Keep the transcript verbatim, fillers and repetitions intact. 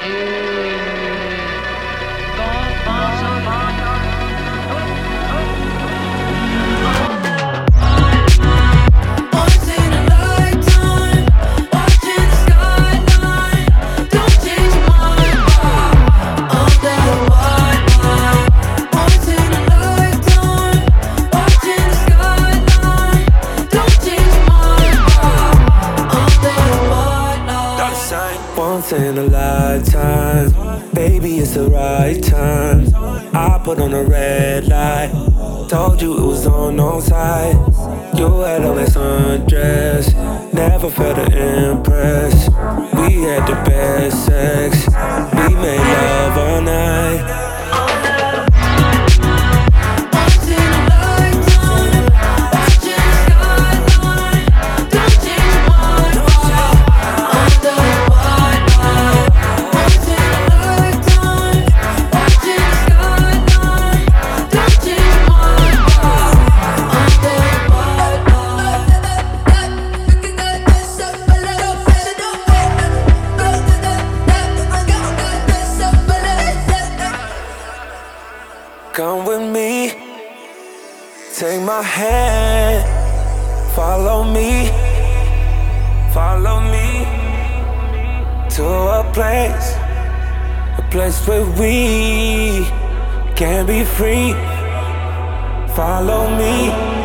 Once in a lifetime, baby, it's the right time. I put on a red light, told you it was on no side. You had on that sundress, never felt to impress. We had the best sex, we made love all night. Come with me, take my hand, follow me, follow me to a place, a place where we can be free. Follow me.